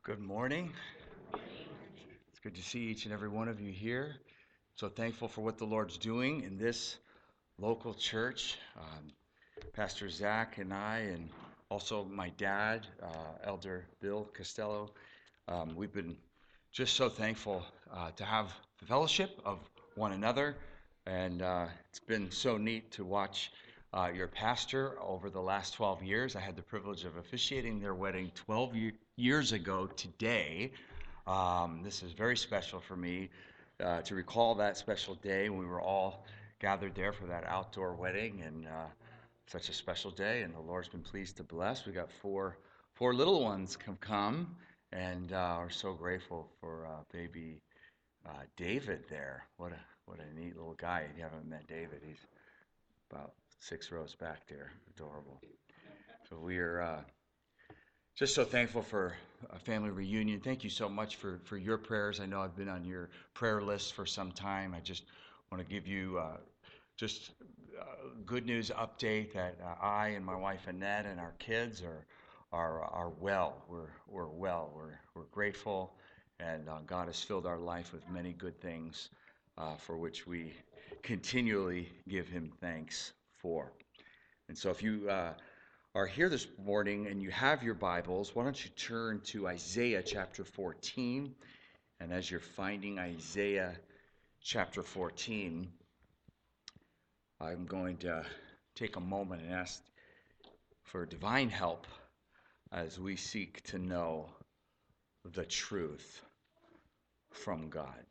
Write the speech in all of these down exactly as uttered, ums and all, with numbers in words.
Good morning. It's good to see each and every one of you here. So thankful for what the Lord's doing in this local church. Um, Pastor Zach and I, and also my dad, uh, Elder Bill Costello, um, we've been just so thankful uh, to have the fellowship of one another. And uh, it's been so neat to watch uh, your pastor over the last twelve years. I had the privilege of officiating their wedding twelve ye- years ago today. Um, this is very special for me uh, to recall that special day when we were all gathered there for that outdoor wedding, and uh, such a special day. And the Lord's been pleased to bless. We got four four little ones have come, and uh, we're so grateful for uh, baby uh, David there. What a what a neat little guy. If you haven't met David, he's about six rows back there. Adorable. So we are. Uh, Just so thankful for a family reunion. Thank you so much for, for your prayers. I know I've been on your prayer list for some time. I just want to give you uh, just a good news update that uh, I and my wife Annette and our kids are are are well. We're we're well. We're we're grateful, and uh, God has filled our life with many good things, uh, for which we continually give Him thanks for. And so, if you uh, are here this morning and you have your Bibles, why don't you turn to Isaiah chapter fourteen? And as you're finding Isaiah chapter fourteen, I'm going to take a moment and ask for divine help as we seek to know the truth from God.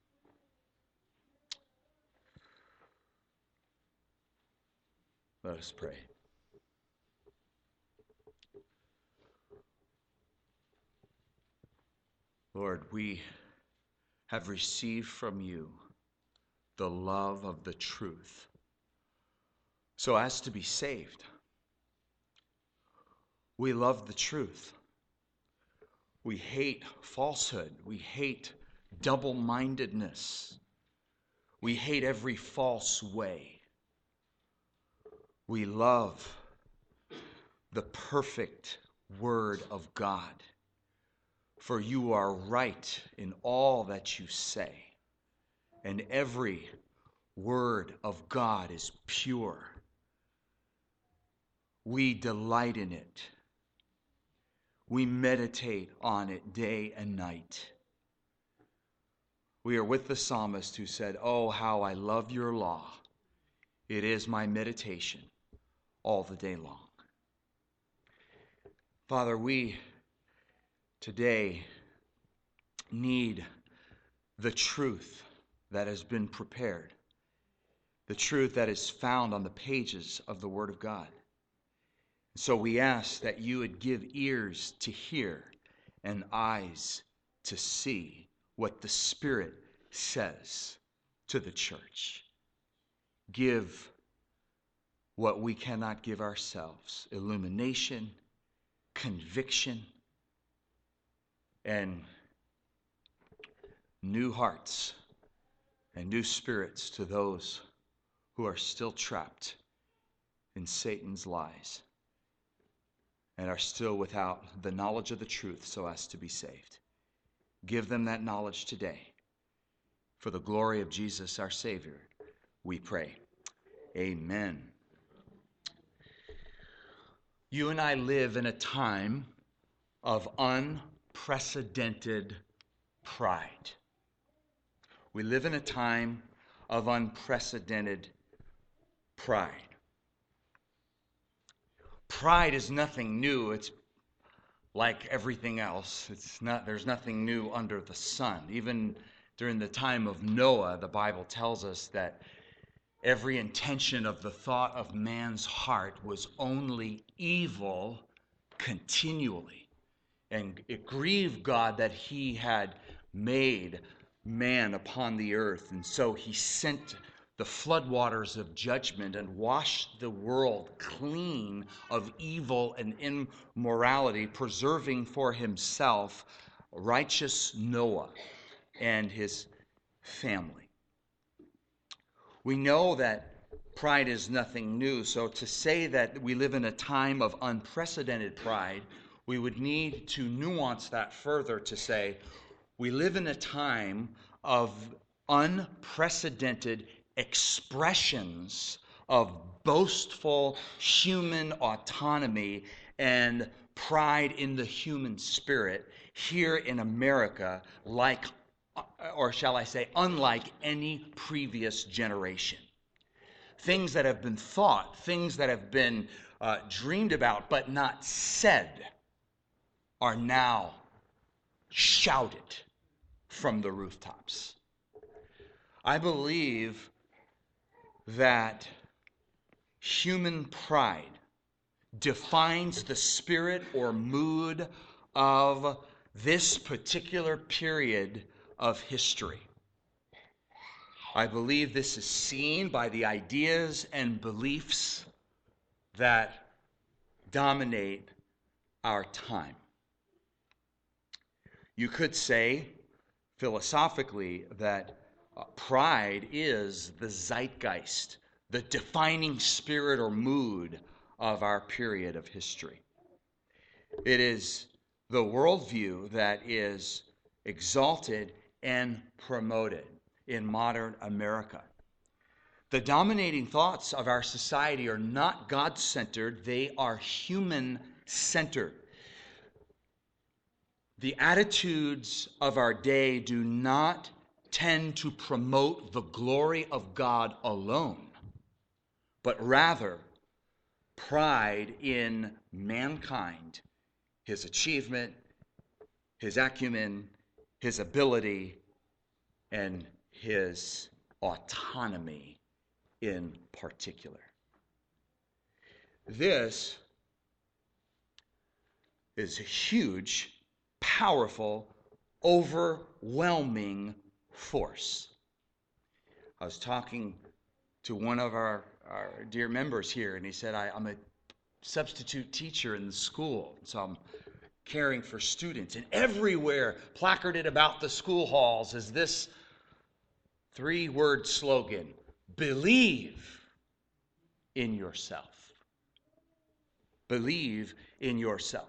Let us pray. Lord, we have received from you the love of the truth so as to be saved. We love the truth. We hate falsehood. We hate double-mindedness. We hate every false way. We love the perfect Word of God. For you are right in all that you say, and every word of God is pure. We delight in it. We meditate on it day and night. We are with the psalmist who said, "Oh, how I love your law. It is my meditation all the day long." Father, we today need the truth that has been prepared, the truth that is found on the pages of the Word of God. So we ask that you would give ears to hear and eyes to see what the Spirit says to the church. Give what we cannot give ourselves: illumination, conviction, and new hearts and new spirits to those who are still trapped in Satan's lies and are still without the knowledge of the truth so as to be saved. Give them that knowledge today. For the glory of Jesus, our Savior, we pray. Amen. You and I live in a time of unprecedented pride. We live in a time of unprecedented pride. Pride is nothing new. It's like everything else. It's not, there's nothing new under the sun. Even during the time of Noah, the Bible tells us that every intention of the thought of man's heart was only evil continually. And it grieved God that he had made man upon the earth. And so he sent the floodwaters of judgment and washed the world clean of evil and immorality, preserving for himself righteous Noah and his family. We know that pride is nothing new, so to say that we live in a time of unprecedented pride we would need to nuance that further to say we live in a time of unprecedented expressions of boastful human autonomy and pride in the human spirit here in America, like, or shall I say, unlike any previous generation. Things that have been thought, things that have been uh, dreamed about but not said, are now shouted from the rooftops. I believe that human pride defines the spirit or mood of this particular period of history. I believe this is seen by the ideas and beliefs that dominate our time. You could say, philosophically, that uh, pride is the zeitgeist, the defining spirit or mood of our period of history. It is the worldview that is exalted and promoted in modern America. The dominating thoughts of our society are not God-centered, they are human-centered. The attitudes of our day do not tend to promote the glory of God alone, but rather pride in mankind, his achievement, his acumen, his ability, and his autonomy in particular. This is a huge, powerful, overwhelming force. I was talking to one of our, our dear members here, and he said, I, I'm a substitute teacher in the school, so I'm caring for students. And everywhere placarded about the school halls is this three-word slogan: believe in yourself. Believe in yourself.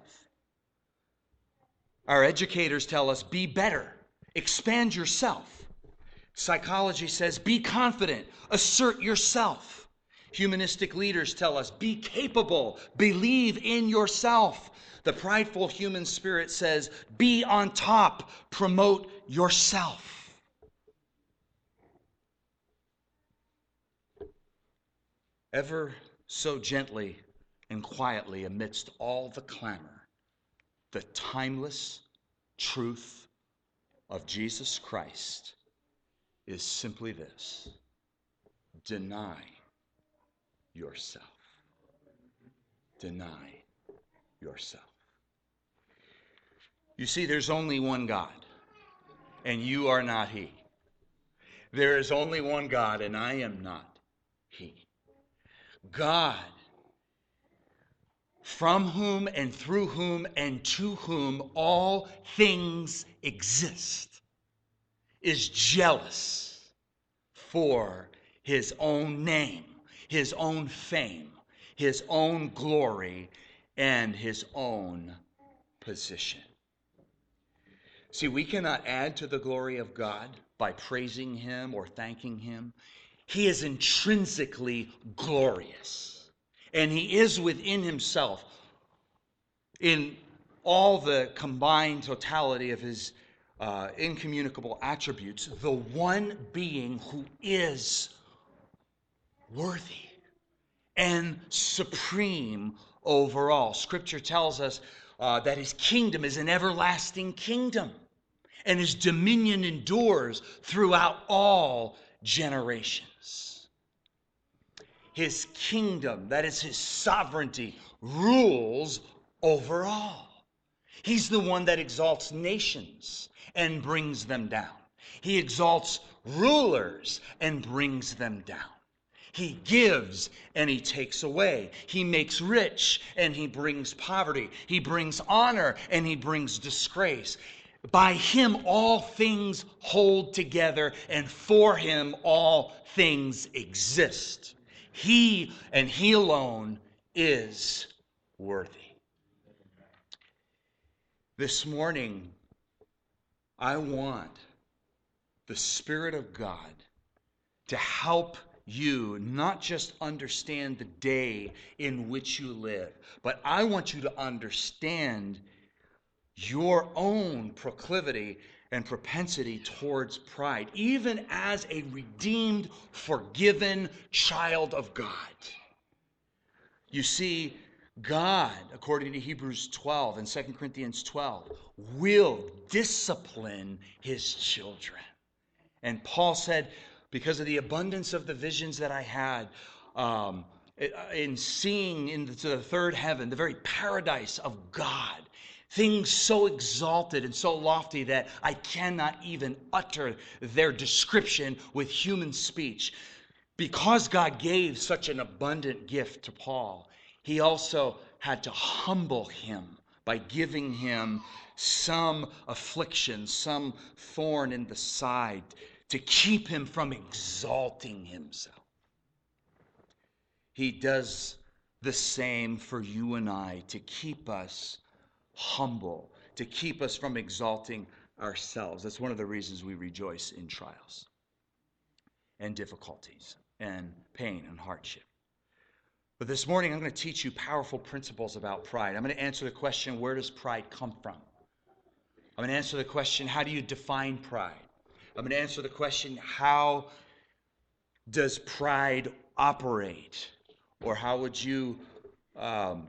Our educators tell us, be better, expand yourself. Psychology says, be confident, assert yourself. Humanistic leaders tell us, be capable, believe in yourself. The prideful human spirit says, be on top, promote yourself. Ever so gently and quietly amidst all the clamor, the timeless truth of Jesus Christ is simply this: deny yourself. Deny yourself. You see, there's only one God, and you are not He. There is only one God, and I am not He. God, from whom and through whom and to whom all things exist, is jealous for His own name, His own fame, His own glory, and His own position. See, we cannot add to the glory of God by praising Him or thanking Him. He is intrinsically glorious, and He is within Himself, in all the combined totality of His uh, incommunicable attributes, the one being who is worthy and supreme over all. Scripture tells us uh, that His kingdom is an everlasting kingdom, and His dominion endures throughout all generations. His kingdom, that is His sovereignty, rules over all. He's the one that exalts nations and brings them down. He exalts rulers and brings them down. He gives and He takes away. He makes rich and He brings poverty. He brings honor and He brings disgrace. By Him all things hold together, and for Him all things exist. He and He alone is worthy. This morning, I want the Spirit of God to help you not just understand the day in which you live, but I want you to understand your own proclivity and propensity towards pride, even as a redeemed, forgiven child of God. You see, God, according to Hebrews twelve and Second Corinthians twelve, will discipline his children. And Paul said, because of the abundance of the visions that I had, um, in seeing into the third heaven, the very paradise of God, things so exalted and so lofty that I cannot even utter their description with human speech. Because God gave such an abundant gift to Paul, he also had to humble him by giving him some affliction, some thorn in the side, to keep him from exalting himself. He does the same for you and I, to keep us humble, to keep us from exalting ourselves. That's one of the reasons we rejoice in trials and difficulties and pain and hardship. But this morning, I'm going to teach you powerful principles about pride. I'm going to answer the question, where does pride come from? I'm going to answer the question, how do you define pride? I'm going to answer the question, how does pride operate? Or how would you, um,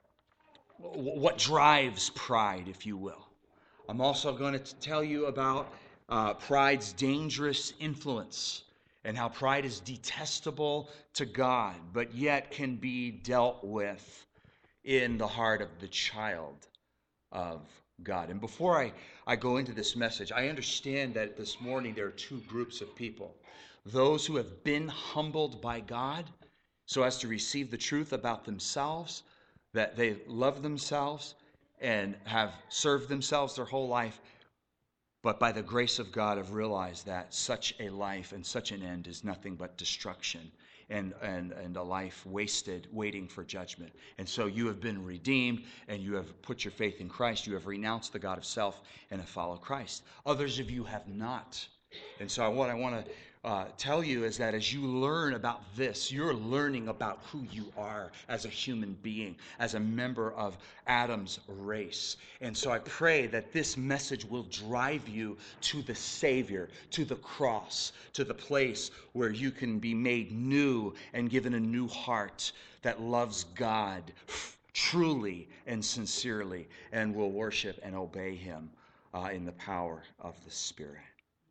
what drives pride, if you will? I'm also going to tell you about uh, pride's dangerous influence and how pride is detestable to God, but yet can be dealt with in the heart of the child of God. And before I, I go into this message, I understand that this morning there are two groups of people. Those who have been humbled by God so as to receive the truth about themselves, that they love themselves and have served themselves their whole life, but by the grace of God have realized that such a life and such an end is nothing but destruction and, and, and a life wasted waiting for judgment. And so you have been redeemed and you have put your faith in Christ. You have renounced the God of self and have followed Christ. Others of you have not. And so what I want to uh, tell you is that as you learn about this, you're learning about who you are as a human being, as a member of Adam's race. And so I pray that this message will drive you to the Savior, to the cross, to the place where you can be made new and given a new heart that loves God truly and sincerely and will worship and obey him uh, in the power of the Spirit.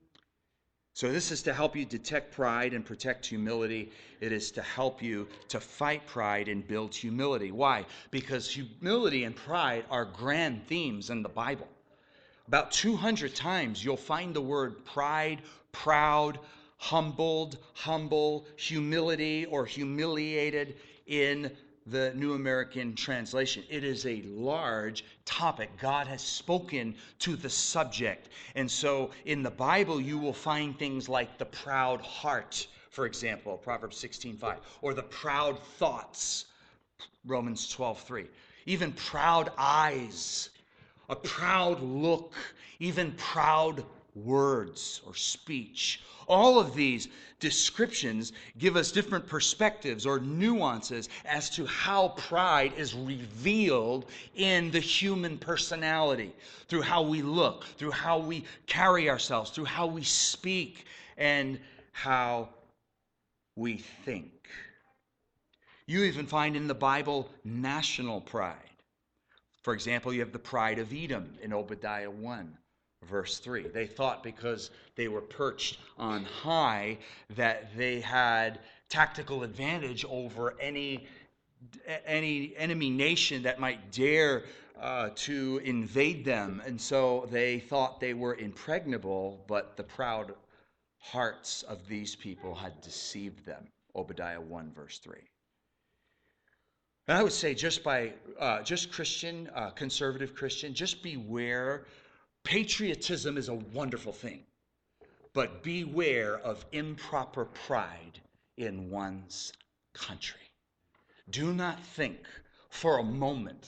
So this is to help you detect pride and protect humility. It is to help you to fight pride and build humility. Why? Because humility and pride are grand themes in the Bible. About two hundred times you'll find the word pride, proud, humbled, humble, humility, or humiliated in the New American Translation. It is a large topic. God has spoken to the subject. And so in the Bible, you will find things like the proud heart, for example, Proverbs sixteen five, or the proud thoughts, Romans twelve three. Even proud eyes, a proud look, even proud words or speech. All of these descriptions give us different perspectives or nuances as to how pride is revealed in the human personality, through how we look, through how we carry ourselves, through how we speak, and how we think. You even find in the Bible national pride. For example, you have the pride of Edom in Obadiah one. Verse three, they thought because they were perched on high that they had tactical advantage over any, any enemy nation that might dare uh, to invade them. And so they thought they were impregnable, but the proud hearts of these people had deceived them. Obadiah one, verse three. And I would say just by, uh, just Christian, uh, conservative Christian, just beware. Patriotism is a wonderful thing, but beware of improper pride in one's country. Do not think for a moment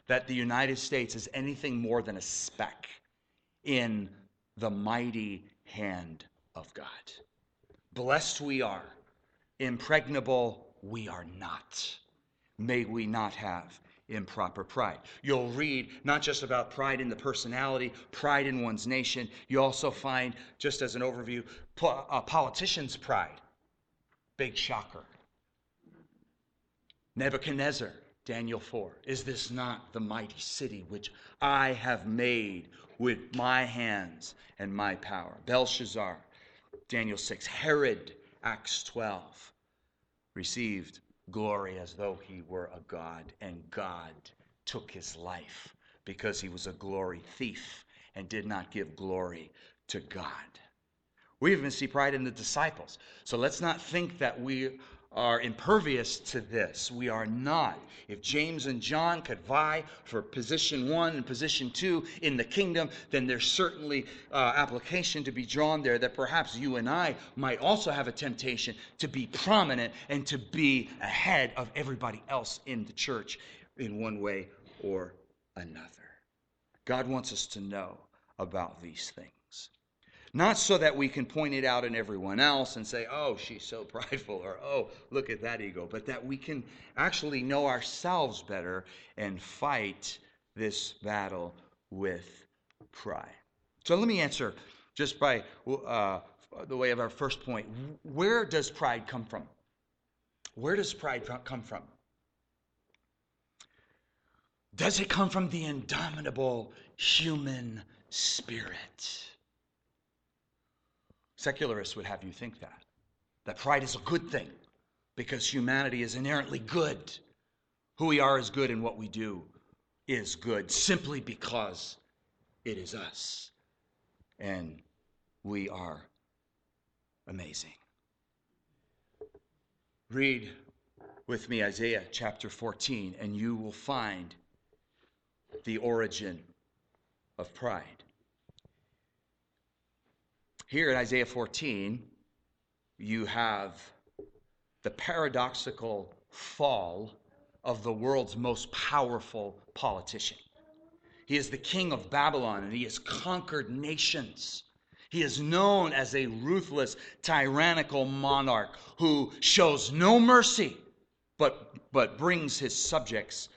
that the United States is anything more than a speck in the mighty hand of God. Blessed we are. Impregnable we are not. May we not have improper pride. You'll read not just about pride in the personality, pride in one's nation. You also find, just as an overview, po- a politician's pride. Big shocker. Nebuchadnezzar, Daniel four. Is this not the mighty city which I have made with my hands and my power? Belshazzar, Daniel six. Herod, Acts twelve. Received glory as though he were a god, and God took his life because he was a glory thief and did not give glory to God. We even see pride in the disciples. So let's not think that we are impervious to this. We are not. If James and John could vie for position one and position two in the kingdom, then there's certainly uh, application to be drawn there that perhaps you and I might also have a temptation to be prominent and to be ahead of everybody else in the church in one way or another. God wants us to know about these things. Not so that we can point it out in everyone else and say, oh, she's so prideful, or oh, look at that ego, but that we can actually know ourselves better and fight this battle with pride. So let me answer just by uh, the way of our first point. Where does pride come from? Where does pride come from? Does it come from the indomitable human spirit? Secularists would have you think that. That pride is a good thing because humanity is inherently good. Who we are is good and what we do is good simply because it is us. And we are amazing. Read with me Isaiah chapter fourteen and you will find the origin of pride. Here in Isaiah fourteen, you have the paradoxical fall of the world's most powerful politician. He is the king of Babylon, and he has conquered nations. He is known as a ruthless, tyrannical monarch who shows no mercy, but, but brings his subjects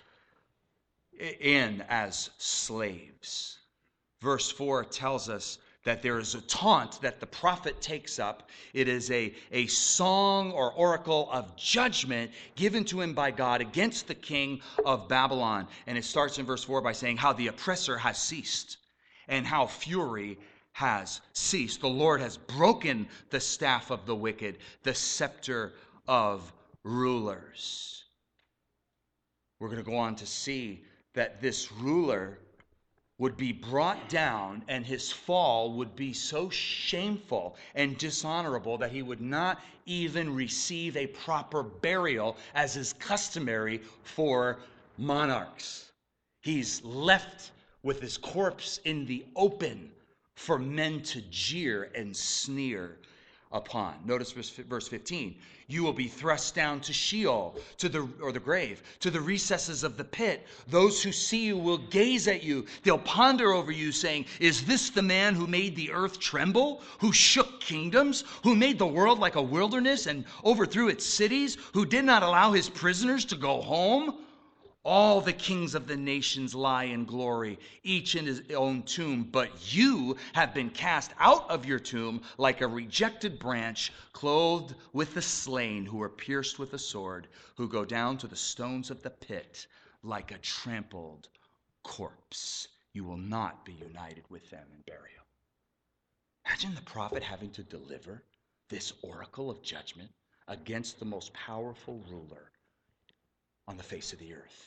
in as slaves. Verse four tells us that there is a taunt that the prophet takes up. It is a, a song or oracle of judgment given to him by God against the king of Babylon. And it starts in verse four by saying how the oppressor has ceased and how fury has ceased. The Lord has broken the staff of the wicked, the scepter of rulers. We're going to go on to see that this ruler would be brought down, and his fall would be so shameful and dishonorable that he would not even receive a proper burial as is customary for monarchs. He's left with his corpse in the open for men to jeer and sneer upon. Notice verse fifteen. You will be thrust down to Sheol, to the or the grave, to the recesses of the pit. Those who see you will gaze at you. They'll ponder over you, saying, is this the man who made the earth tremble, who shook kingdoms, who made the world like a wilderness and overthrew its cities, who did not allow his prisoners to go home? All the kings of the nations lie in glory, each in his own tomb. But you have been cast out of your tomb like a rejected branch, clothed with the slain who are pierced with a sword, who go down to the stones of the pit like a trampled corpse. You will not be united with them in burial. Imagine the prophet having to deliver this oracle of judgment against the most powerful ruler on the face of the earth.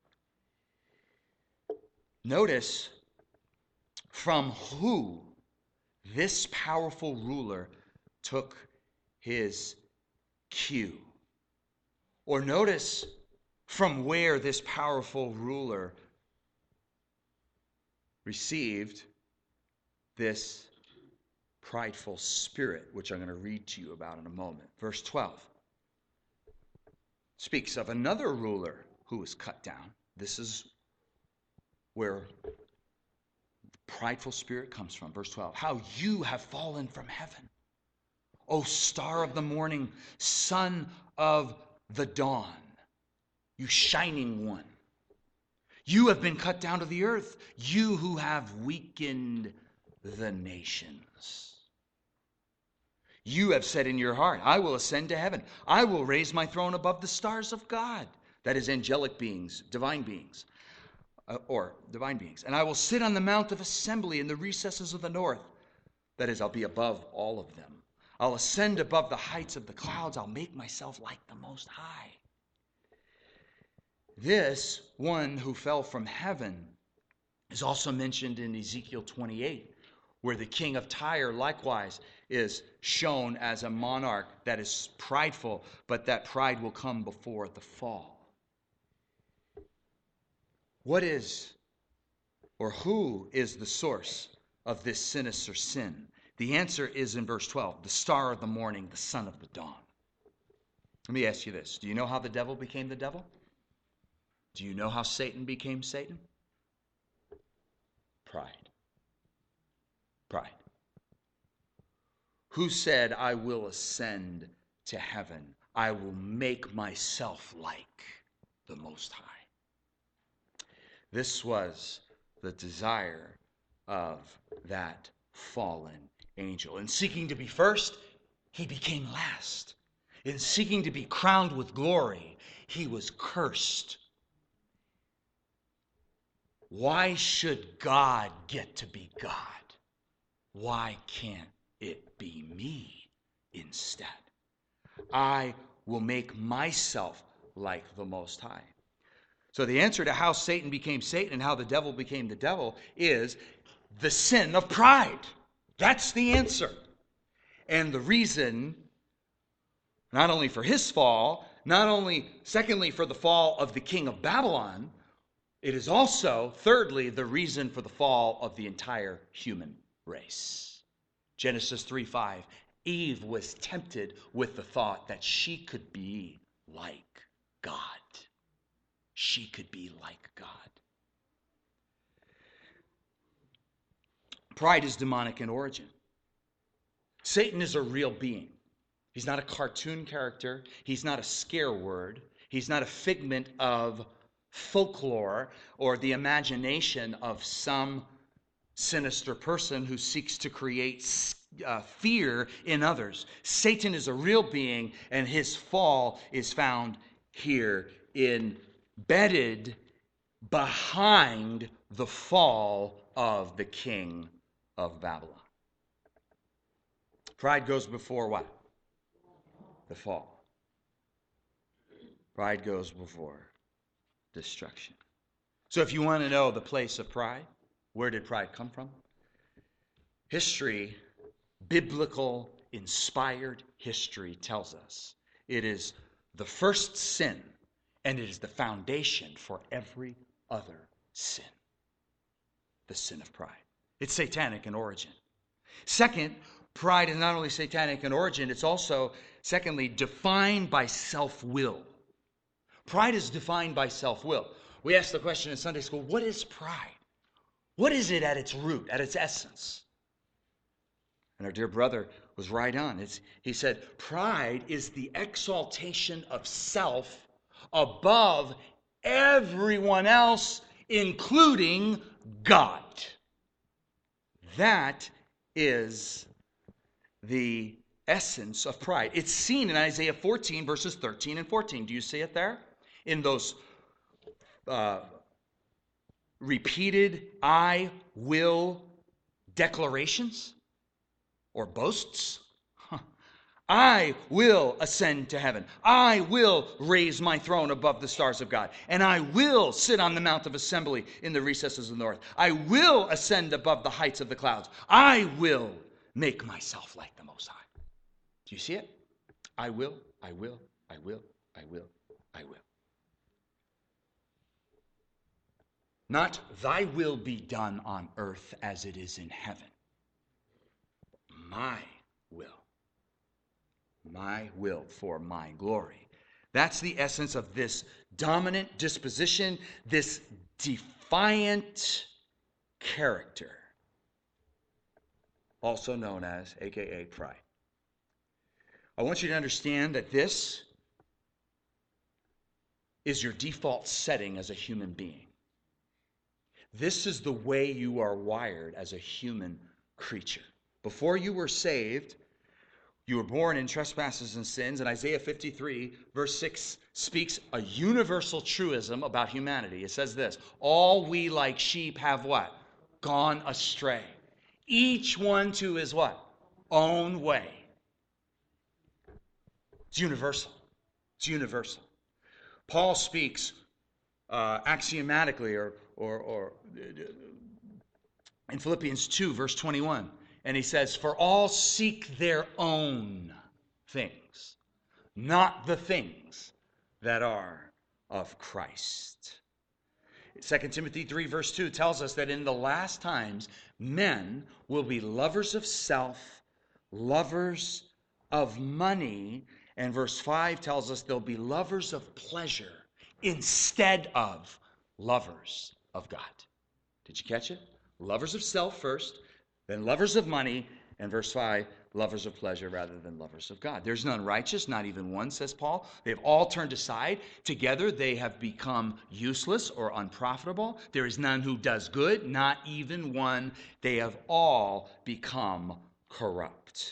Notice from who this powerful ruler took his cue. Or notice from where this powerful ruler received this prideful spirit, which I'm going to read to you about in a moment. Verse twelve speaks of another ruler who was cut down. This is where prideful spirit comes from. Verse twelve, how you have fallen from heaven, O star of the morning, son of the dawn, you shining one. You have been cut down to the earth, you who have weakened the nations. You have said in your heart, I will ascend to heaven. I will raise my throne above the stars of God. That is angelic beings, divine beings, uh, or divine beings. And I will sit on the mount of assembly in the recesses of the north. That is, I'll be above all of them. I'll ascend above the heights of the clouds. I'll make myself like the Most High. This one who fell from heaven is also mentioned in Ezekiel twenty-eight, where the king of Tyre likewise is shown as a monarch that is prideful, but that pride will come before the fall. What is, or who is the source of this sinister sin? The answer is in verse twelve, the star of the morning, the son of the dawn. Let me ask you this. Do you know how the devil became the devil? Do you know how Satan became Satan? Pride. Pride. Who said, I will ascend to heaven? I will make myself like the Most High. This was the desire of that fallen angel. In seeking to be first, he became last. In seeking to be crowned with glory, he was cursed. Why should God get to be God? Why can't it be me instead? I will make myself like the Most High. So the answer to how Satan became Satan and how the devil became the devil is the sin of pride. That's the answer. And the reason, not only for his fall, not only, secondly, for the fall of the king of Babylon, it is also, thirdly, the reason for the fall of the entire human race. Genesis three five, Eve was tempted with the thought that she could be like God. She could be like God. Pride is demonic in origin. Satan is a real being. He's not a cartoon character. He's not a scare word. He's not a figment of folklore or the imagination of some sinister person who seeks to create uh, fear in others. Satan is a real being, and his fall is found here, embedded behind the fall of the king of Babylon. Pride goes before what? The fall. Pride goes before destruction. So if you want to know the place of pride, where did pride come from? History, biblical, inspired history tells us it is the first sin, and it is the foundation for every other sin. The sin of pride. It's satanic in origin. Second, pride is not only satanic in origin, it's also, secondly, defined by self-will. Pride is defined by self-will. We asked the question in Sunday school, what is pride? What is it at its root, at its essence? And our dear brother was right on. It's, he said, pride is the exaltation of self above everyone else, including God. That is the essence of pride. It's seen in Isaiah fourteen, verses thirteen and fourteen. Do you see it there? In those uh, repeated I will declarations or boasts. Huh. I will ascend to heaven. I will raise my throne above the stars of God. And I will sit on the mount of assembly in the recesses of the north. I will ascend above the heights of the clouds. I will make myself like the Most High. Do you see it? I will, I will, I will, I will, I will. Not thy will be done on earth as it is in heaven. My will. My will for my glory. That's the essence of this dominant disposition, this defiant character, also known as, A K A, pride. I want you to understand that this is your default setting as a human being. This is the way you are wired as a human creature. Before you were saved, you were born in trespasses and sins, and Isaiah fifty-three, verse six, speaks a universal truism about humanity. It says this: all we like sheep have what? Gone astray. Each one to his what? Own way. It's universal. It's universal. Paul speaks uh, axiomatically, or, or, or in Philippians two, verse twenty-one, and he says, for all seek their own things, not the things that are of Christ. Second Timothy three, verse two tells us that in the last times, men will be lovers of self, lovers of money, and verse five tells us they'll be lovers of pleasure instead of lovers of God. Did you catch it? Lovers of self first, then lovers of money, and verse five, lovers of pleasure rather than lovers of God. There's none righteous, not even one, says Paul. They've all turned aside. Together they have become useless or unprofitable. There is none who does good, not even one. They have all become corrupt.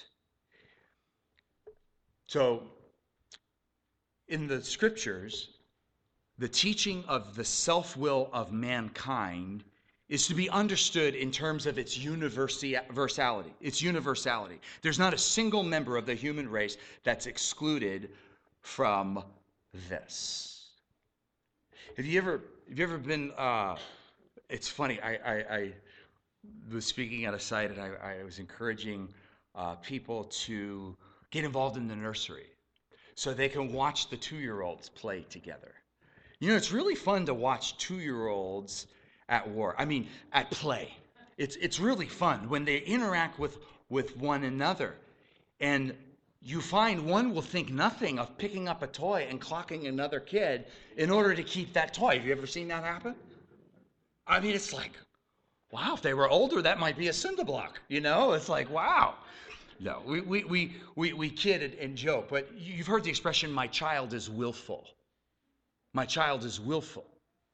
So, in the scriptures, the teaching of the self-will of mankind is to be understood in terms of its universality. Its universality. There's not a single member of the human race that's excluded from this. Have you ever, have you ever been? Uh, it's funny. I, I, I was speaking at a site, and I, I was encouraging uh, people to get involved in the nursery so they can watch the two-year-olds play together. You know, it's really fun to watch two-year-olds at war. I mean, at play. It's it's really fun when they interact with, with one another. And you find one will think nothing of picking up a toy and clocking another kid in order to keep that toy. Have you ever seen that happen? I mean, it's like, wow, if they were older, that might be a cinder block. You know, it's like, wow. No, we we we we, we kid and, and joke, but you've heard the expression, my child is willful. My child is willful.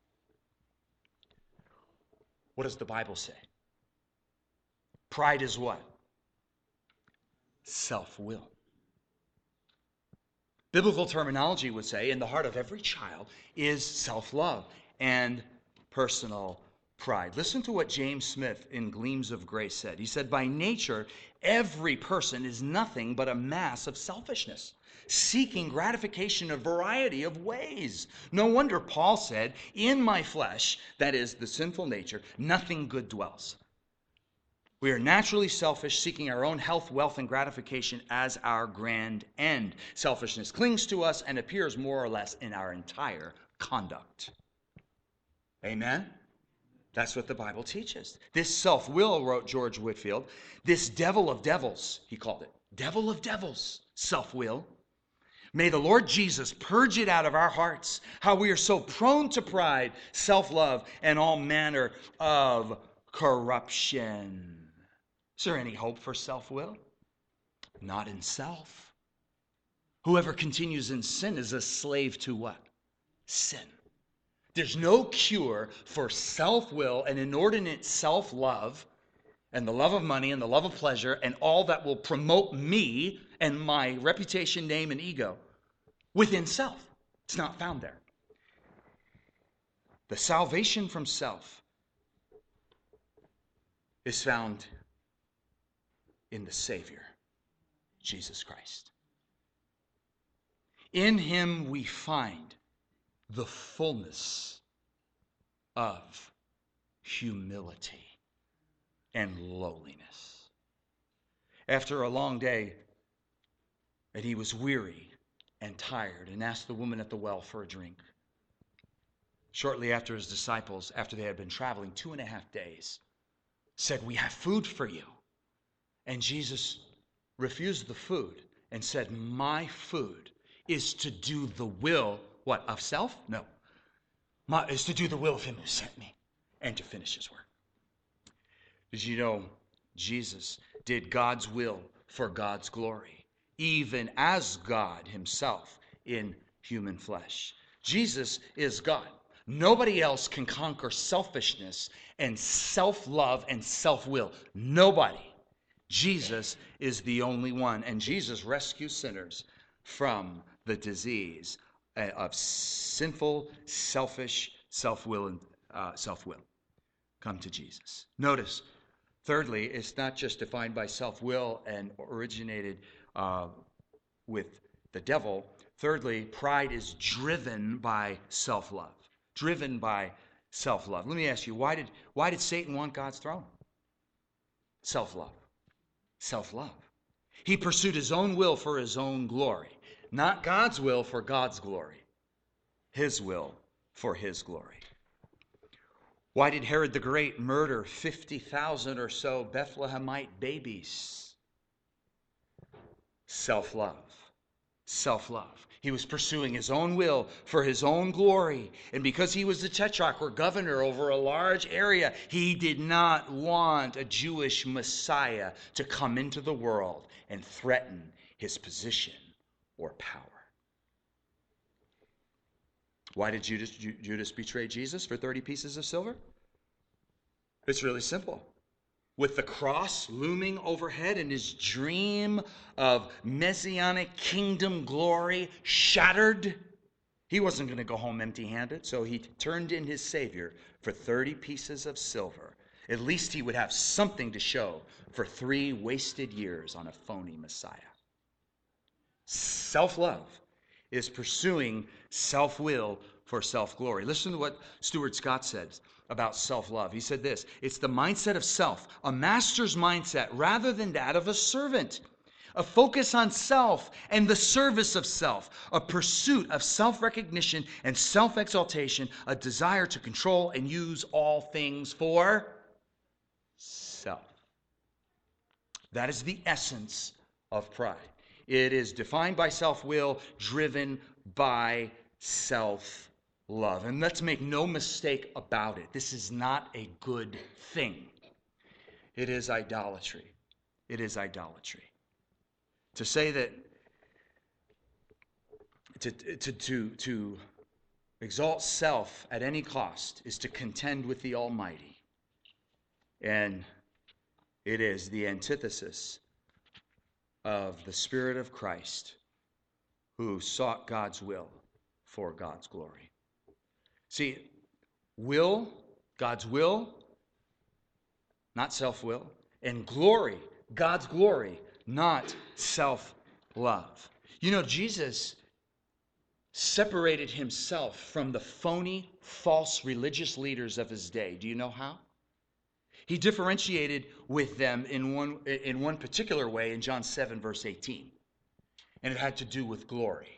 What does the Bible say? Pride is what? Self-will. Biblical terminology would say, in the heart of every child is self-love and personal pride. Listen to what James Smith in Gleams of Grace said. He said, by nature, every person is nothing but a mass of selfishness, seeking gratification in a variety of ways. No wonder Paul said, in my flesh, that is the sinful nature, nothing good dwells. We are naturally selfish, seeking our own health, wealth, and gratification as our grand end. Selfishness clings to us and appears more or less in our entire conduct. Amen? That's what the Bible teaches. This self-will, wrote George Whitefield, this devil of devils, he called it, devil of devils, self-will. May the Lord Jesus purge it out of our hearts, how we are so prone to pride, self-love, and all manner of corruption. Is there any hope for self-will? Not in self. Whoever continues in sin is a slave to what? Sin. There's no cure for self-will and inordinate self-love and the love of money and the love of pleasure and all that will promote me and my reputation, name, and ego within self. It's not found there. The salvation from self is found in the Savior, Jesus Christ. In him we find the fullness of humility and lowliness. After a long day, and he was weary and tired, and asked the woman at the well for a drink. Shortly after, his disciples, after they had been traveling two and a half days, said, we have food for you. And Jesus refused the food and said, my food is to do the will, what, of self? No. My, is to do the will of him who sent me. and to finish his work. Did you know Jesus did God's will for God's glory, even as God himself in human flesh? Jesus is God. Nobody else can conquer selfishness and self-love and self-will. Nobody. Jesus is the only one. And Jesus rescues sinners from the disease of sinful, selfish self-will and uh, self-will. Come to Jesus. Notice, thirdly, it's not just defined by self-will and originated uh, with the devil. Thirdly, pride is driven by self-love. Driven by self-love. Let me ask you, why did, why did Satan want God's throne? Self-love. Self-love. He pursued his own will for his own glory. Not God's will for God's glory. His will for his glory. Why did Herod the Great murder fifty thousand or so Bethlehemite babies? Self-love. Self-love. He was pursuing his own will for his own glory. And because he was the tetrarch or governor over a large area, he did not want a Jewish Messiah to come into the world and threaten his position or power. Why did Judas, Judas betray Jesus for thirty pieces of silver? It's really simple. With the cross looming overhead and his dream of messianic kingdom glory shattered, he wasn't going to go home empty-handed, so he turned in his Savior for thirty pieces of silver. At least he would have something to show for three wasted years on a phony Messiah. Self-love is pursuing self-will for self-glory. Listen to what Stuart Scott says about self-love. He said this: it's the mindset of self, a master's mindset rather than that of a servant. A focus on self and the service of self, a pursuit of self-recognition and self-exaltation, a desire to control and use all things for self. That is the essence of pride. It is defined by self-will, driven by self-love. And let's make no mistake about it. This is not a good thing. It is idolatry. It is idolatry. To say that, to, to, to, to exalt self at any cost is to contend with the Almighty. And it is the antithesis of the Spirit of Christ who sought God's will for God's glory. See, will, God's will, not self-will, and glory, God's glory, not self-love. You know, Jesus separated himself from the phony, false religious leaders of his day. Do you know how? He differentiated with them in one, in one particular way in John seven, verse eighteen. And it had to do with glory.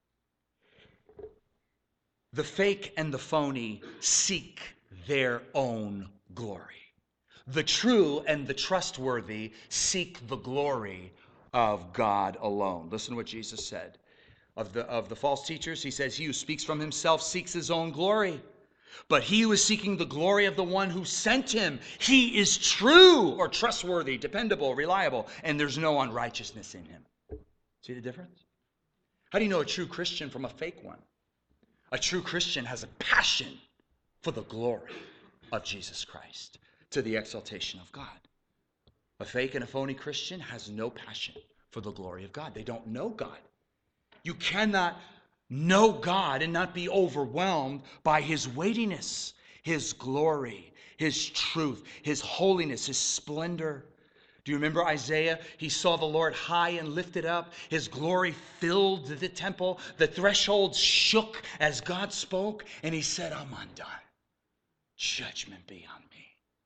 The fake and the phony seek their own glory. The true and the trustworthy seek the glory of God alone. Listen to what Jesus said. Of the, of the false teachers, he says, he who speaks from himself seeks his own glory. But he who is seeking the glory of the one who sent him, he is true or trustworthy, dependable, reliable, and there's no unrighteousness in him. See the difference? How do you know a true Christian from a fake one? A true Christian has a passion for the glory of Jesus Christ, to the exaltation of God. A fake and a phony Christian has no passion for the glory of God. They don't know God. You cannot know God and not be overwhelmed by his weightiness, his glory, his truth, his holiness, his splendor. Do you remember Isaiah? He saw the Lord high and lifted up. His glory filled the temple. The threshold shook as God spoke, and he said, I'm undone. Judgment be on me.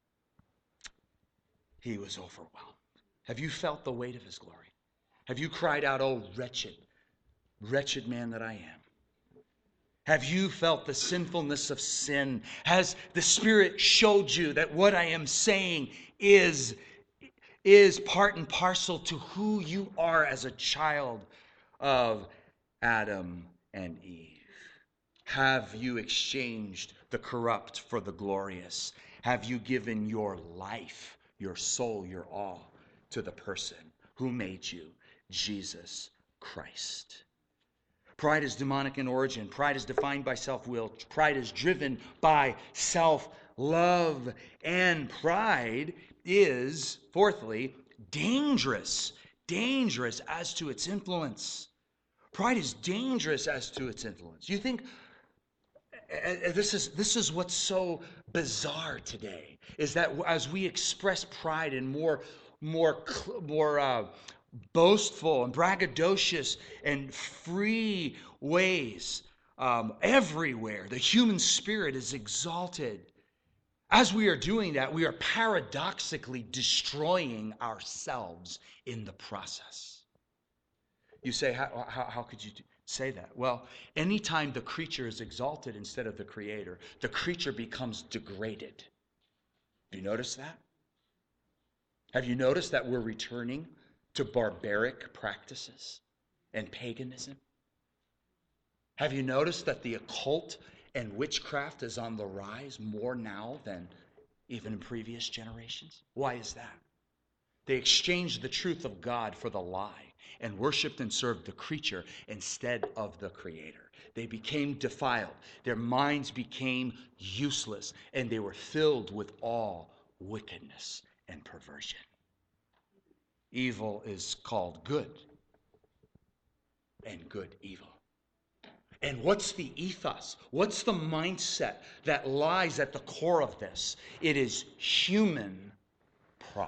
He was overwhelmed. Have you felt the weight of his glory? Have you cried out, oh, wretched, wretched man that I am? Have you felt the sinfulness of sin? Has the Spirit showed you that what I am saying is, is part and parcel to who you are as a child of Adam and Eve? Have you exchanged the corrupt for the glorious? Have you given your life, your soul, your all to the person who made you, Jesus Christ? Pride is demonic in origin. Pride is defined by self-will. Pride is driven by self-love. And pride is, fourthly, dangerous. Dangerous as to its influence. Pride is dangerous as to its influence. You think, uh, this is, this is what's so bizarre today, is that as we express pride in more, more, more uh, boastful and braggadocious and free ways, um, everywhere, the human spirit is exalted. As we are doing that, we are paradoxically destroying ourselves in the process. You say, how, how, how could you do, say that? Well, anytime the creature is exalted instead of the creator, the creature becomes degraded. Do you notice that? Have you noticed that we're returning to barbaric practices and paganism? Have you noticed that the occult and witchcraft is on the rise more now than even in previous generations? Why is that? They exchanged the truth of God for the lie and worshiped and served the creature instead of the creator. They became defiled. Their minds became useless, and they were filled with all wickedness and perversion. Evil is called good, and good evil. And what's the ethos? What's the mindset that lies at the core of this? It is human pride.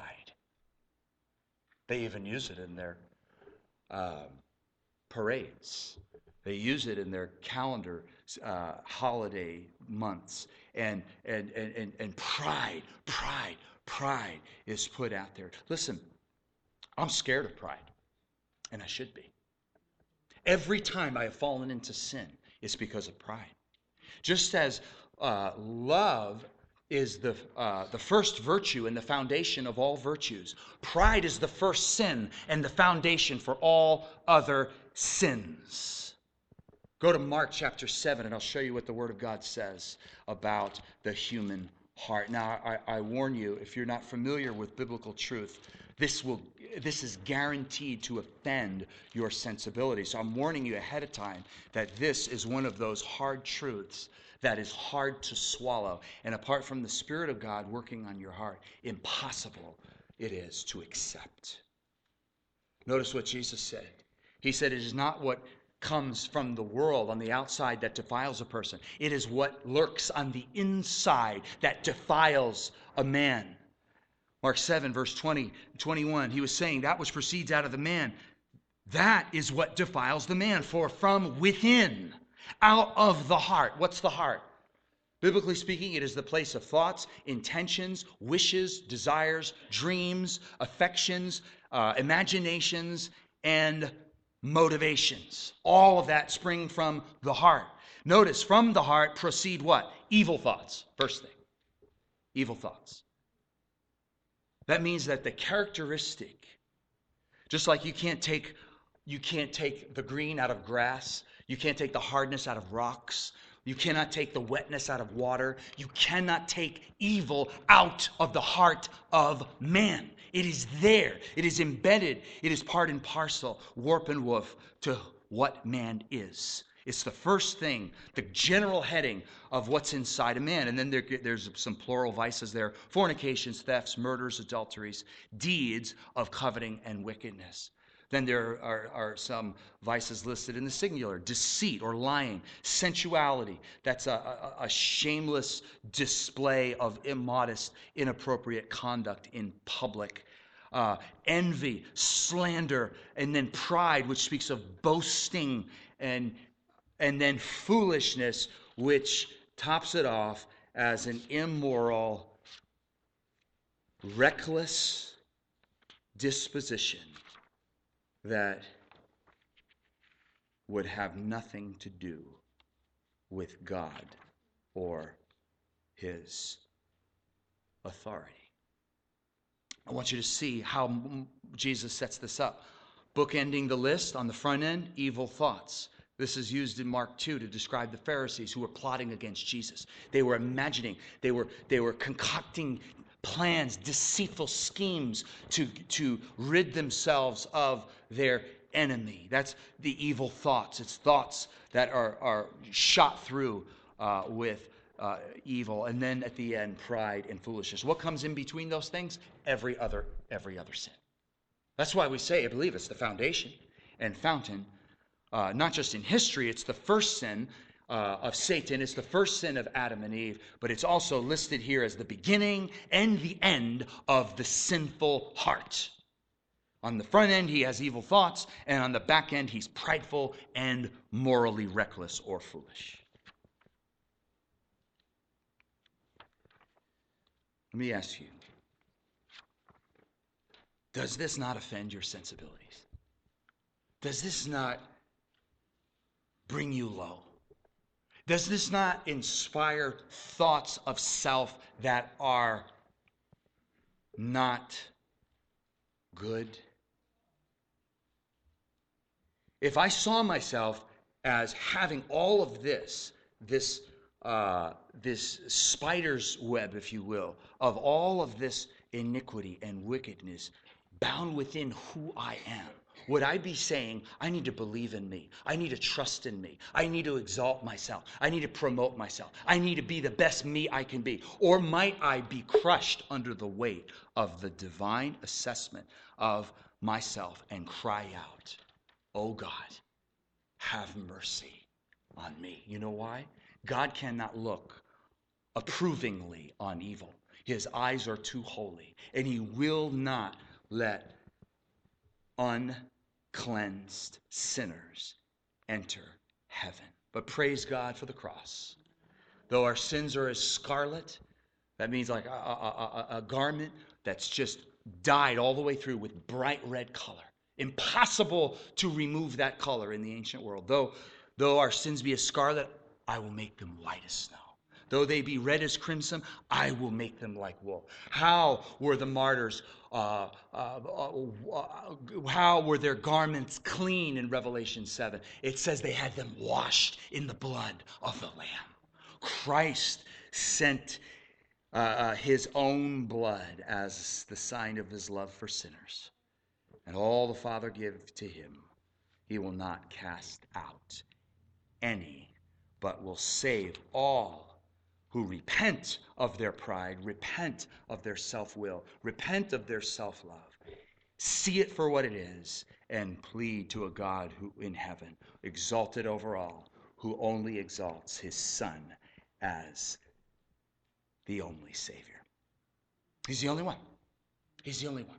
They even use it in their um, parades. They use it in their calendar uh, holiday months. And, and, and, and pride, pride, pride is put out there. Listen, I'm scared of pride, and I should be. Every time I have fallen into sin, it's because of pride. Just as uh, love is the, uh, the first virtue and the foundation of all virtues, pride is the first sin and the foundation for all other sins. Go to Mark chapter seven, and I'll show you what the Word of God says about the human heart. Now, I, I warn you, if you're not familiar with biblical truth, This will this is guaranteed to offend your sensibility. So I'm warning you ahead of time that this is one of those hard truths that is hard to swallow. And apart from the Spirit of God working on your heart, impossible it is to accept. Notice what Jesus said. He said, it is not what comes from the world on the outside that defiles a person. It is what lurks on the inside that defiles a man. Mark seven, verse twenty, twenty-one, he was saying that which proceeds out of the man, that is what defiles the man. For from within, out of the heart. What's the heart? Biblically speaking, it is the place of thoughts, intentions, wishes, desires, dreams, affections, uh, imaginations, and motivations. All of that spring from the heart. Notice, from the heart proceed what? Evil thoughts. First thing. Evil thoughts. That means that the characteristic, just like you can't take you can't take the green out of grass, you can't take the hardness out of rocks, you cannot take the wetness out of water, you cannot take evil out of the heart of man. It is there. It is embedded. It is part and parcel, warp and woof, to what man is. It's the first thing, the general heading of what's inside a man. And then there, there's some plural vices there. Fornications, thefts, murders, adulteries, deeds of coveting and wickedness. Then there are, are some vices listed in the singular. Deceit or lying. Sensuality. That's a, a, a shameless display of immodest, inappropriate conduct in public. Uh, envy, slander, and then pride, which speaks of boasting, and And then foolishness, which tops it off as an immoral, reckless disposition that would have nothing to do with God or His authority. I want you to see how Jesus sets this up. Bookending the list on the front end, evil thoughts. This is used in Mark two to describe the Pharisees who were plotting against Jesus. They were imagining, they were, they were concocting plans, deceitful schemes to, to rid themselves of their enemy. That's the evil thoughts. It's thoughts that are, are shot through uh, with uh, evil. And then at the end, pride and foolishness. What comes in between those things? Every other, every other sin. That's why we say, I believe it's the foundation and fountain. Uh, not just in history, it's the first sin uh, of Satan. It's the first sin of Adam and Eve, but it's also listed here as the beginning and the end of the sinful heart. On the front end, he has evil thoughts, and on the back end, he's prideful and morally reckless or foolish. Let me ask you, does this not offend your sensibilities? Does this not bring you low? Does this not inspire thoughts of self that are not good? If I saw myself as having all of this, this, uh, this spider's web, if you will, of all of this iniquity and wickedness bound within who I am, would I be saying, I need to believe in me. I need to trust in me. I need to exalt myself. I need to promote myself. I need to be the best me I can be. Or might I be crushed under the weight of the divine assessment of myself and cry out, oh God, have mercy on me. You know why? God cannot look approvingly on evil. His eyes are too holy, and he will not let uncleansed sinners enter heaven. But praise God for the cross. Though our sins are as scarlet, that means like a, a, a, a garment that's just dyed all the way through with bright red color. Impossible to remove that color in the ancient world. Though, though our sins be as scarlet, I will make them white as snow. Though they be red as crimson, I will make them like wool. How were the martyrs, uh, uh, uh, how were their garments clean in Revelation seven? It says they had them washed in the blood of the Lamb. Christ sent uh, uh, his own blood as the sign of his love for sinners. And all the Father give to him, he will not cast out any, but will save all who repent of their pride, repent of their self-will, repent of their self-love, see it for what it is, and plead to a God who in heaven, exalted over all, who only exalts his Son as the only Savior. He's the only one. He's the only one.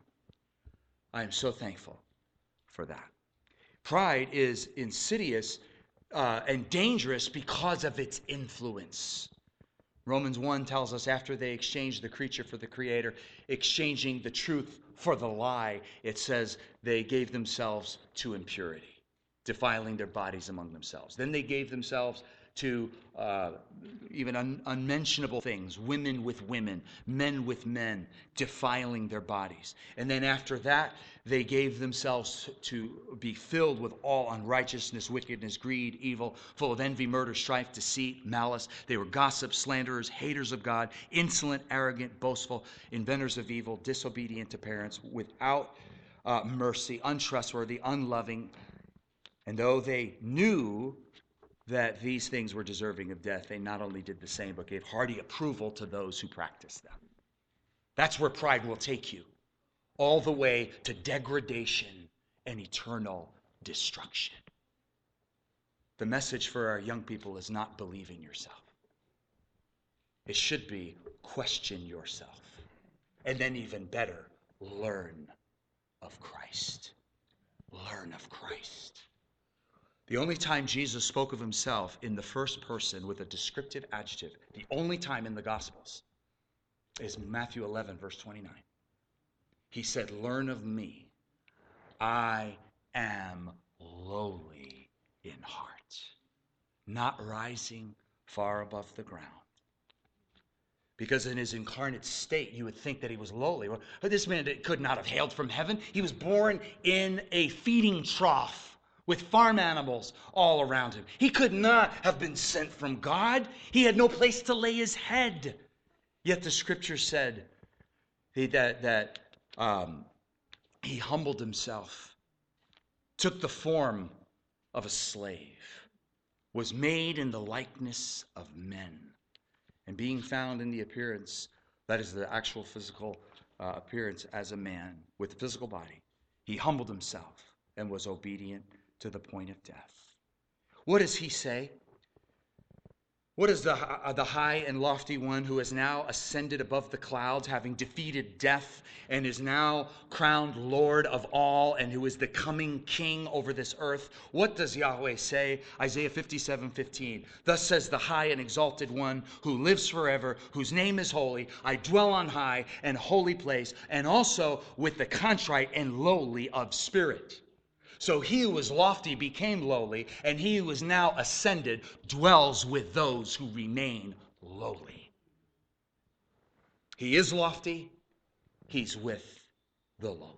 I am so thankful for that. Pride is insidious uh, and dangerous because of its influence. Romans one tells us after they exchanged the creature for the creator, exchanging the truth for the lie, it says they gave themselves to impurity, defiling their bodies among themselves. Then they gave themselves to uh, even un- unmentionable things, women with women, men with men, defiling their bodies. And then after that, they gave themselves to be filled with all unrighteousness, wickedness, greed, evil, full of envy, murder, strife, deceit, malice. They were gossips, slanderers, haters of God, insolent, arrogant, boastful, inventors of evil, disobedient to parents, without uh, mercy, untrustworthy, unloving. And though they knew that these things were deserving of death, they not only did the same, but gave hearty approval to those who practiced them. That's where pride will take you, all the way to degradation and eternal destruction. The message for our young people is not believe in yourself. It should be question yourself. And then even better, learn of Christ. Learn of Christ. The only time Jesus spoke of himself in the first person with a descriptive adjective, the only time in the Gospels, is Matthew eleven, verse twenty-nine. He said, learn of me. I am lowly in heart, not rising far above the ground. Because in his incarnate state, you would think that he was lowly. But this man could not have hailed from heaven. He was born in a feeding trough with farm animals all around him. He could not have been sent from God. He had no place to lay his head. Yet the scripture said that, that um, he humbled himself, took the form of a slave, was made in the likeness of men, and being found in the appearance, that is the actual physical uh, appearance as a man with a physical body, he humbled himself and was obedient to the point of death. What does he say? What is the, uh, the high and lofty one who has now ascended above the clouds, having defeated death, and is now crowned Lord of all, and who is the coming King over this earth? What does Yahweh say? Isaiah fifty-seven fifteen. Thus says the high and exalted one who lives forever, whose name is holy. I dwell on high and holy place, and also with the contrite and lowly of spirit. So he who was lofty became lowly, and he who is now ascended dwells with those who remain lowly. He is lofty, he's with the lowly.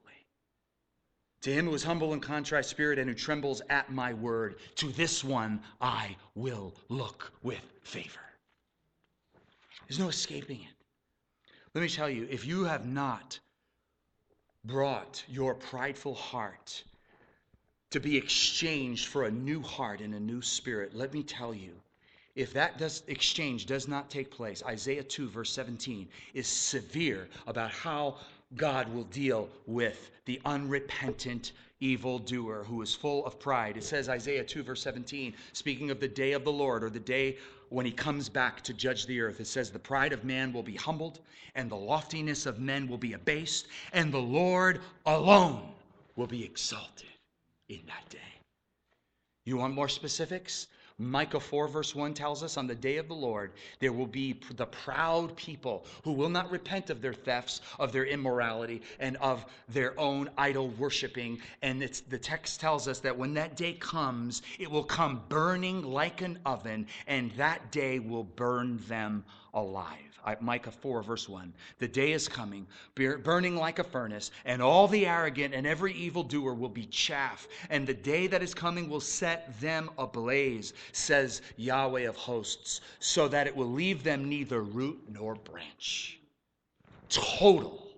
To him who is humble and contrite spirit and who trembles at my word, to this one I will look with favor. There's no escaping it. Let me tell you, if you have not brought your prideful heart to be exchanged for a new heart and a new spirit, let me tell you, if that does, exchange does not take place, Isaiah two verse seventeen is severe about how God will deal with the unrepentant evildoer who is full of pride. It says, Isaiah two verse seventeen, speaking of the day of the Lord, or the day when he comes back to judge the earth, it says, the pride of man will be humbled, and the loftiness of men will be abased, and the Lord alone will be exalted in that day. You want more specifics? Micah four verse one tells us, on the day of the Lord, there will be the proud people who will not repent of their thefts, of their immorality, and of their own idol worshiping. And it's, the text tells us that when that day comes, it will come burning like an oven, and that day will burn them alive. Micah four verse one. The day is coming, burning like a furnace, and all the arrogant and every evildoer will be chaff, and the day that is coming will set them ablaze, says Yahweh of hosts, so that it will leave them neither root nor branch. Total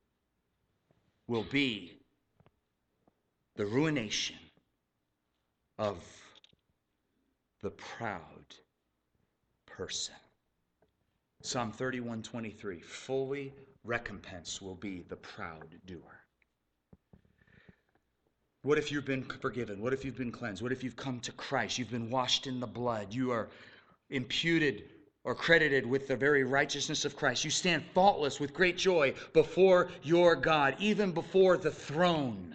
will be the ruination of the proud person. Psalm thirty-one twenty-three, fully recompense will be the proud doer. What if you've been forgiven? What if you've been cleansed? What if you've come to Christ? You've been washed in the blood. You are imputed or credited with the very righteousness of Christ. You stand faultless with great joy before your God, even before the throne.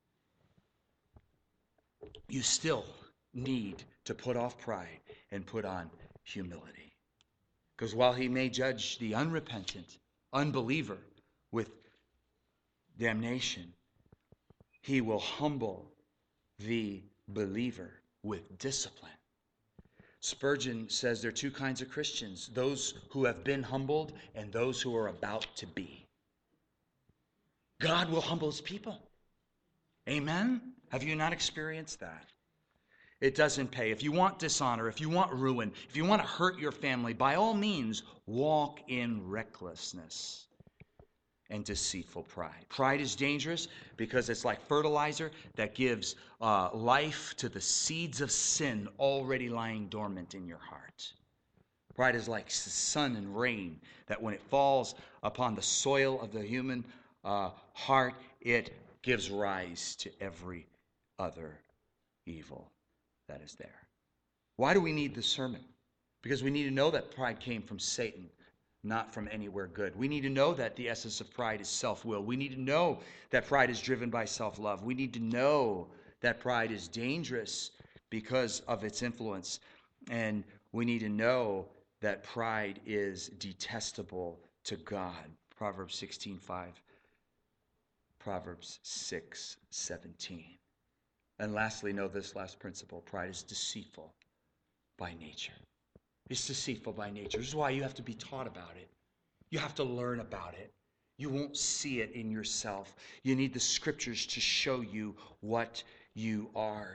You still need to put off pride and put on humility. Because while he may judge the unrepentant unbeliever with damnation, he will humble the believer with discipline. Spurgeon says there are two kinds of Christians, those who have been humbled and those who are about to be. God will humble his people. Amen? Have you not experienced that? It doesn't pay. If you want dishonor, if you want ruin, if you want to hurt your family, by all means, walk in recklessness and deceitful pride. Pride is dangerous because it's like fertilizer that gives uh, life to the seeds of sin already lying dormant in your heart. Pride is like sun and rain that when it falls upon the soil of the human uh, heart, it gives rise to every other evil that is there. Why do we need this sermon? Because we need to know that pride came from Satan, not from anywhere good. We need to know that the essence of pride is self-will. We need to know that pride is driven by self-love. We need to know that pride is dangerous because of its influence. And we need to know that pride is detestable to God. Proverbs sixteen five. Proverbs six seventeen. And lastly, know this last principle. Pride is deceitful by nature. It's deceitful by nature. This is why you have to be taught about it. You have to learn about it. You won't see it in yourself. You need the scriptures to show you what you are.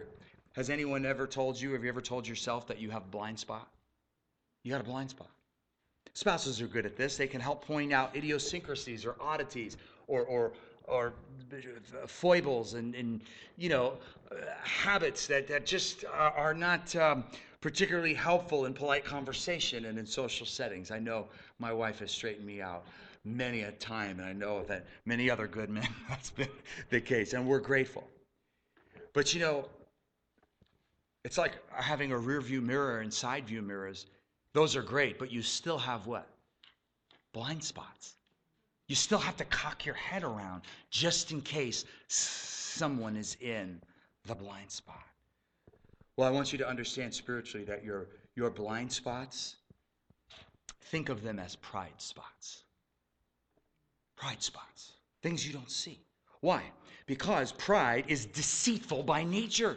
Has anyone ever told you, have you ever told yourself that you have a blind spot? You got a blind spot. Spouses are good at this. They can help point out idiosyncrasies or oddities or or or foibles and, and you know, uh, habits that, that just are, are not um, particularly helpful in polite conversation and in social settings. I know my wife has straightened me out many a time, and I know that many other good men, that's been the case, and we're grateful. But you know, it's like having a rear view mirror and side view mirrors. Those are great, but you still have what? Blind spots. You still have to cock your head around just in case someone is in the blind spot. Well, I want you to understand spiritually that your, your blind spots, think of them as pride spots. Pride spots. Things you don't see. Why? Because pride is deceitful by nature.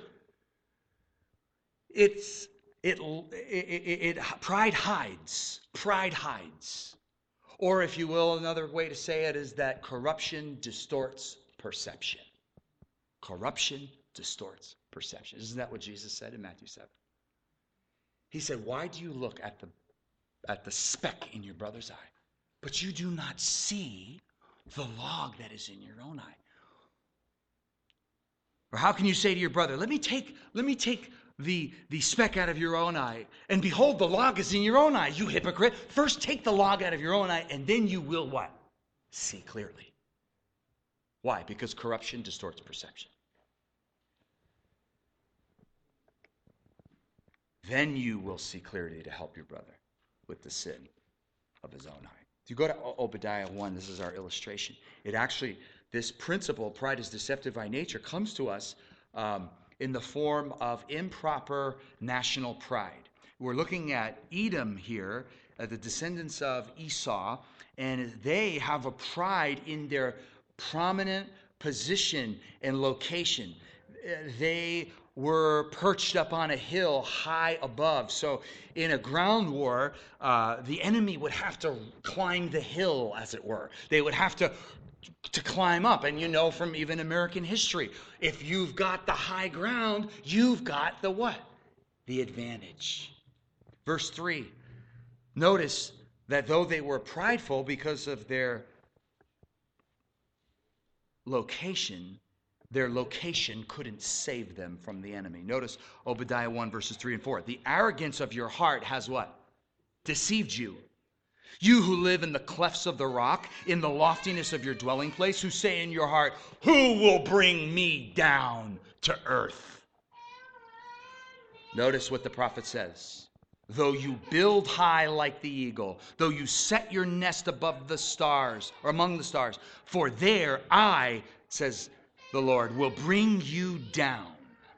It's it, it, it, it pride hides. Pride hides. Or if you will, another way to say it is that corruption distorts perception. Corruption distorts perception. Isn't that what Jesus said in Matthew seven? He said, why do you look at the at the speck in your brother's eye, but you do not see the log that is in your own eye? Or how can you say to your brother, let me take, let me take the, the speck out of your own eye, and behold, the log is in your own eye, you hypocrite. First take the log out of your own eye, and then you will what? See clearly. Why? Because corruption distorts perception. Then you will see clearly to help your brother with the sin of his own eye. If you go to Obadiah one, this is our illustration. It actually, this principle, pride is deceptive by nature, comes to us um, in the form of improper national pride. We're looking at Edom here, uh, the descendants of Esau, and they have a pride in their prominent position and location. Uh, they were perched up on a hill high above. So in a ground war, uh, the enemy would have to climb the hill, as it were. They would have to to climb up. And you know from even American history, if you've got the high ground, you've got the what? The advantage. Verse three, notice that though they were prideful because of their location, their location couldn't save them from the enemy. Notice Obadiah one, verses three and four. The arrogance of your heart has what? Deceived you. You who live in the clefts of the rock, in the loftiness of your dwelling place, who say in your heart, who will bring me down to earth? Notice what the prophet says. Though you build high like the eagle, though you set your nest above the stars, or among the stars, for there I, says the Lord, will bring you down,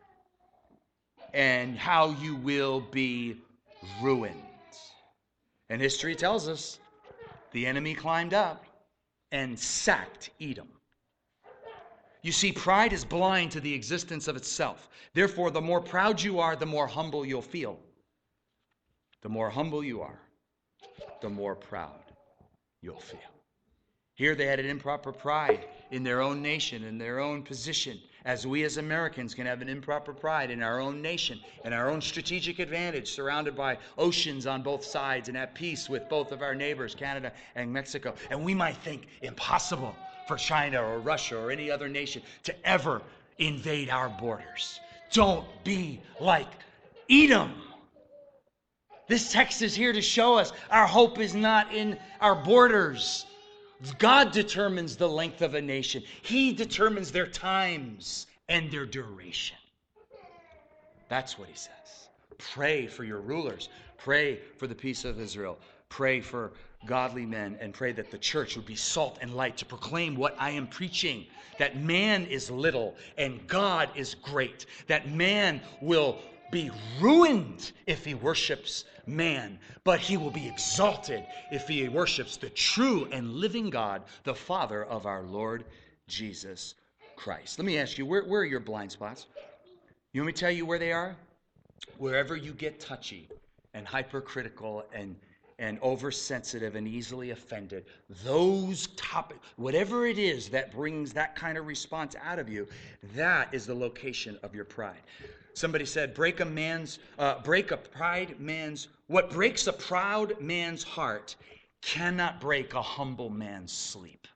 and how you will be ruined. And history tells us the enemy climbed up and sacked Edom. You see, pride is blind to the existence of itself. Therefore, the more proud you are, the more humble you'll feel. The more humble you are, the more proud you'll feel. Here they had an improper pride in their own nation, in their own position, as we as Americans can have an improper pride in our own nation and our own strategic advantage, surrounded by oceans on both sides and at peace with both of our neighbors, Canada and Mexico. And we might think impossible for China or Russia or any other nation to ever invade our borders. Don't be like Edom. This text is here to show us our hope is not in our borders. God determines the length of a nation. He determines their times and their duration. That's what he says. Pray for your rulers. Pray for the peace of Israel. Pray for godly men, and pray that the church would be salt and light to proclaim what I am preaching, that man is little and God is great, that man will be ruined if he worships man, but he will be exalted if he worships the true and living God, the Father of our Lord Jesus Christ. Let me ask you, where, where are your blind spots? You want me to tell you where they are? Wherever you get touchy and hypercritical and and oversensitive and easily offended, those topics, whatever it is that brings that kind of response out of you, that is the location of your pride. Somebody said, break a man's, uh, break a pride man's, what breaks a proud man's heart cannot break a humble man's sleep.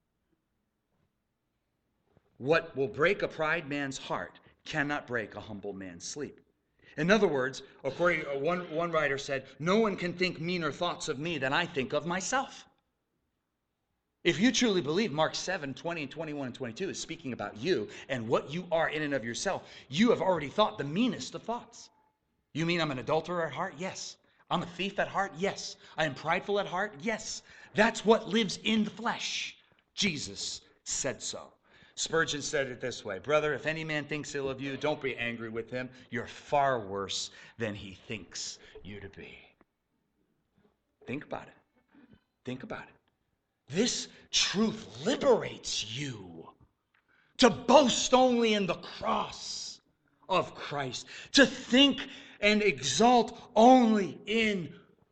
What will break a pride man's heart cannot break a humble man's sleep. In other words, according to one, one writer said, no one can think meaner thoughts of me than I think of myself. If you truly believe Mark seven, twenty, and twenty-one and twenty-two is speaking about you and what you are in and of yourself, you have already thought the meanest of thoughts. You mean I'm an adulterer at heart? Yes. I'm a thief at heart? Yes. I am prideful at heart? Yes. That's what lives in the flesh. Jesus said so. Spurgeon said it this way, brother, if any man thinks ill of you, don't be angry with him. You're far worse than he thinks you to be. Think about it. Think about it. This truth liberates you to boast only in the cross of Christ, to think and exalt only in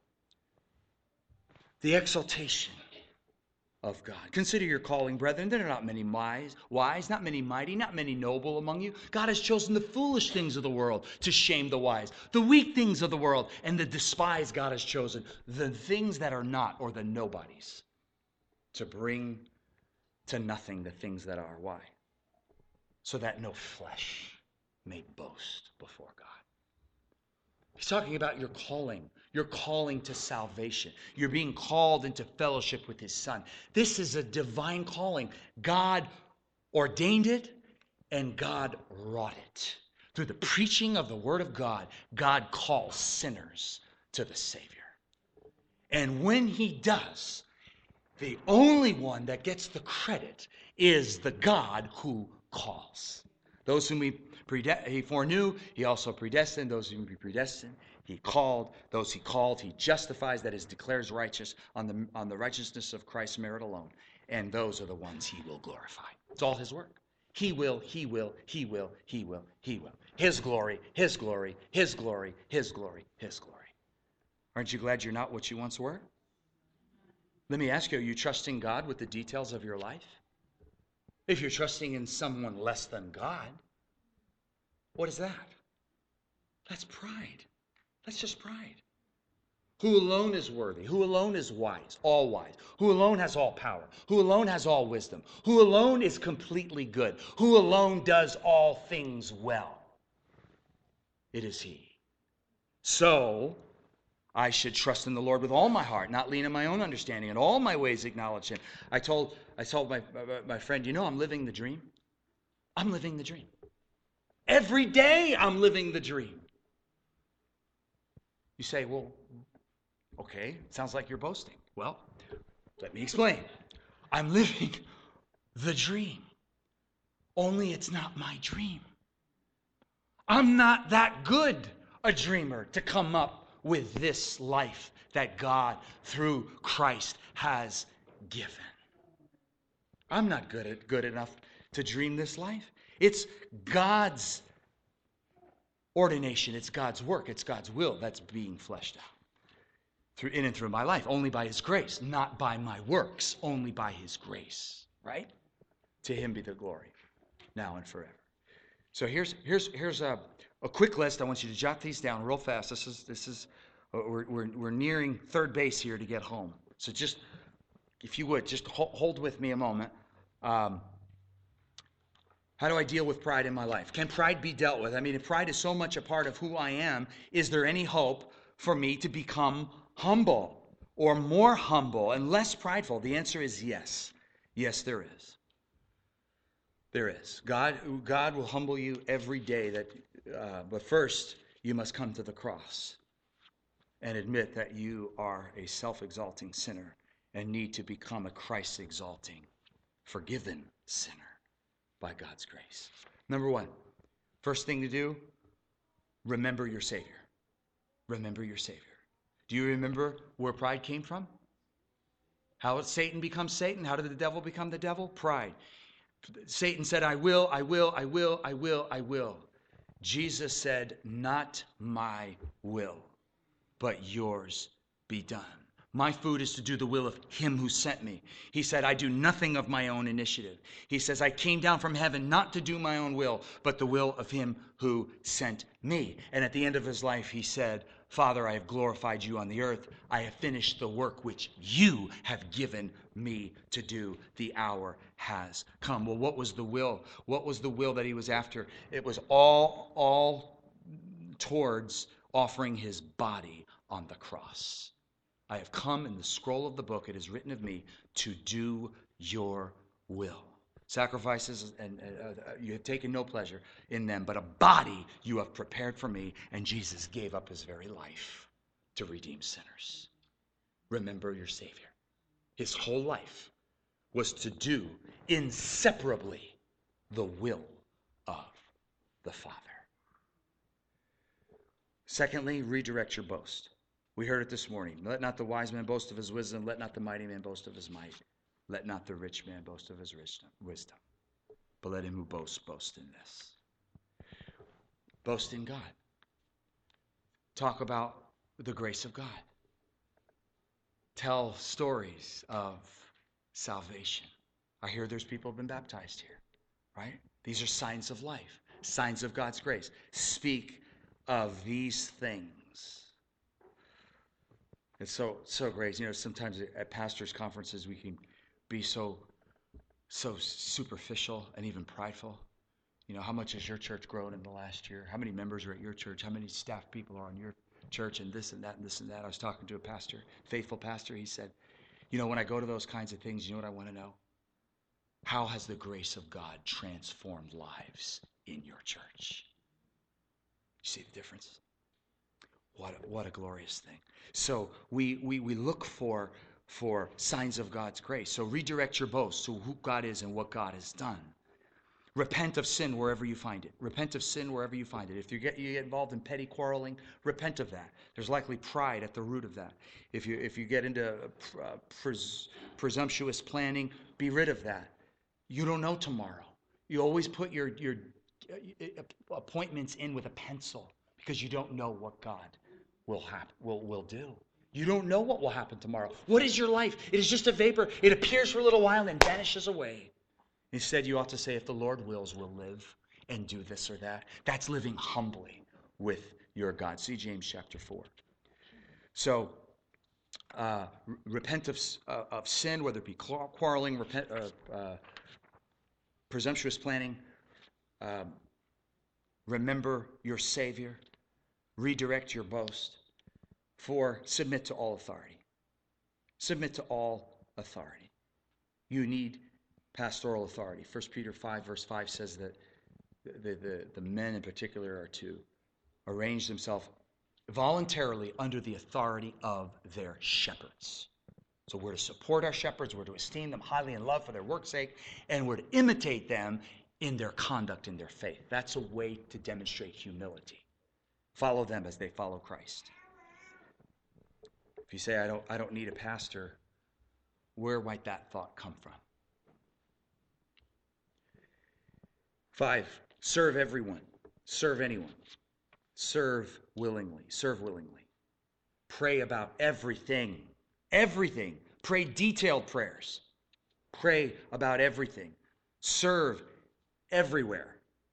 the exaltation of God. Consider your calling, brethren. There are not many wise, wise, not many mighty, not many noble among you. God has chosen the foolish things of the world to shame the wise, the weak things of the world, and the despised God has chosen, the things that are not, or the nobodies, to bring to nothing the things that are. Why? So that no flesh may boast before God. He's talking about your calling, your calling to salvation. You're being called into fellowship with his Son. This is a divine calling. God ordained it and God wrought it. Through the preaching of the word of God, God calls sinners to the Savior. And when he does, the only one that gets the credit is the God who calls. Those whom he, prede- he foreknew, he also predestined. Those whom he predestined, he called. Those he called, he justifies, that is, declares righteous on the, on the righteousness of Christ's merit alone. And those are the ones he will glorify. It's all his work. He will, he will, he will, he will, he will. His glory, his glory, his glory, his glory, his glory. Aren't you glad you're not what you once were? Let me ask you, are you trusting God with the details of your life? If you're trusting in someone less than God, what is that? That's pride. That's just pride. Who alone is worthy? Who alone is wise, all wise? Who alone has all power? Who alone has all wisdom? Who alone is completely good? Who alone does all things well? It is he. So I should trust in the Lord with all my heart, not lean on my own understanding. In all my ways acknowledge him. I told I told my, my friend, you know, I'm living the dream. I'm living the dream. Every day I'm living the dream. You say, well, okay, sounds like you're boasting. Well, let me explain. I'm living the dream. Only it's not my dream. I'm not that good a dreamer to come up with this life that God, through Christ, has given. I'm not good at good enough to dream this life. It's God's ordination. It's God's work. It's God's will that's being fleshed out through in and through my life, only by his grace, not by my works, only by his grace. Right? To him be the glory, now and forever. So here's here's here's a, a quick list. I want you to jot these down real fast. This is this is we're we're, we're nearing third base here to get home. So just, if you would, just hold, hold with me a moment. Um, how do I deal with pride in my life? Can pride be dealt with? I mean, if pride is so much a part of who I am, is there any hope for me to become humble or more humble and less prideful? The answer is yes. Yes, there is. There is. God, God will humble you every day. That, uh, but first, you must come to the cross and admit that you are a self-exalting sinner and need to become a Christ-exalting, forgiven sinner by God's grace. Number one, first thing to do, remember your Savior. Remember your Savior. Do you remember where pride came from? How did Satan become Satan? How did the devil become the devil? Pride. Satan said, I will, I will, I will, I will, I will. Jesus said, not my will, but yours be done. My food is to do the will of him who sent me. He said, I do nothing of my own initiative. He says, I came down from heaven not to do my own will, but the will of him who sent me. And at the end of his life, he said, Father, I have glorified you on the earth. I have finished the work which you have given me to do. The hour has come. Well, what was the will? What was the will that he was after? It was all, all towards offering his body on the cross. I have come in the scroll of the book, it is written of me, to do your will. Sacrifices, and uh, you have taken no pleasure in them, but a body you have prepared for me, and Jesus gave up his very life to redeem sinners. Remember your Savior. His whole life was to do inseparably the will of the Father. Secondly, redirect your boast. We heard it this morning. Let not the wise man boast of his wisdom. Let not the mighty man boast of his might. Let not the rich man boast of his wisdom. But let him who boasts boast in this. Boast in God. Talk about the grace of God. Tell stories of salvation. I hear there's people who have been baptized here, right? These are signs of life, signs of God's grace. Speak of these things. It's so so great. You know, sometimes at pastors' conferences we can be so so superficial and even prideful. You know, how much has your church grown in the last year? How many members are at your church? How many staff people are on your church? And this and that and this and that. I was talking to a pastor, faithful pastor. He said, you know, when I go to those kinds of things, you know what I want to know? How has the grace of God transformed lives in your church? You see the difference? What a, what a glorious thing. So we, we, we look for, for signs of God's grace. So redirect your boast to who God is and what God has done. Repent of sin wherever you find it. Repent of sin wherever you find it. If you get, you get involved in petty quarreling, repent of that. There's likely pride at the root of that. If you, if you get into uh, pres, presumptuous planning, be rid of that. You don't know tomorrow. You always put your, your appointments in with a pencil because you don't know what God will happen, will, will do. You don't know what will happen tomorrow. What is your life? It is just a vapor. It appears for a little while and vanishes away. Instead, you ought to say, if the Lord wills, we'll live and do this or that. That's living humbly with your God. See James chapter four. So, uh, repent of, uh, of sin, whether it be quarreling, repent, uh, uh, presumptuous planning. Um, remember your Savior. Redirect your boast. Four, submit to all authority. Submit to all authority. You need pastoral authority. First Peter five, verse five says that the, the, the men in particular are to arrange themselves voluntarily under the authority of their shepherds. So we're to support our shepherds, we're to esteem them highly in love for their work's sake, and we're to imitate them in their conduct, in their faith. That's a way to demonstrate humility. Follow them as they follow Christ. If you say, I don't, I don't need a pastor, where might that thought come from? Five, serve everyone. Serve anyone. Serve willingly. Serve willingly. Pray about everything. Everything. Pray detailed prayers. Pray about everything. Serve everywhere.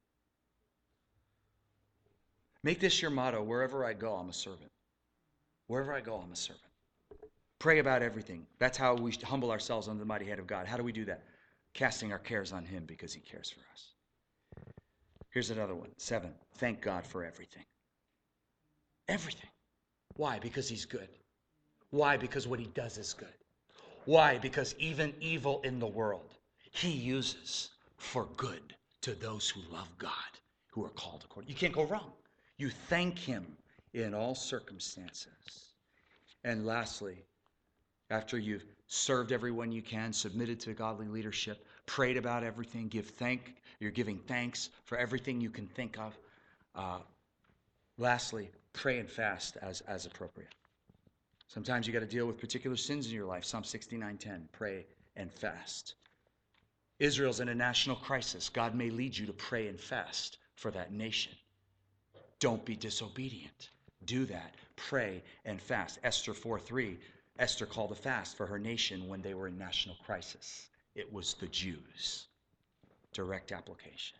Make this your motto. Wherever I go, I'm a servant. Wherever I go, I'm a servant. Pray about everything. That's how we humble ourselves under the mighty hand of God. How do we do that? Casting our cares on him because he cares for us. Here's another one. Seven, thank God for everything. Everything. Why? Because he's good. Why? Because what he does is good. Why? Because even evil in the world, he uses for good to those who love God, who are called according. You can't go wrong. You thank him in all circumstances. And lastly, after you've served everyone you can, submitted to godly leadership, prayed about everything, give thank, you're giving thanks for everything you can think of. Uh, lastly, pray and fast as, as appropriate. Sometimes you got to deal with particular sins in your life. Psalm sixty-nine ten, pray and fast. Israel's in a national crisis. God may lead you to pray and fast for that nation. Don't be disobedient. Do that. Pray and fast. Esther four three Esther called a fast for her nation when they were in national crisis. It was the Jews. Direct application.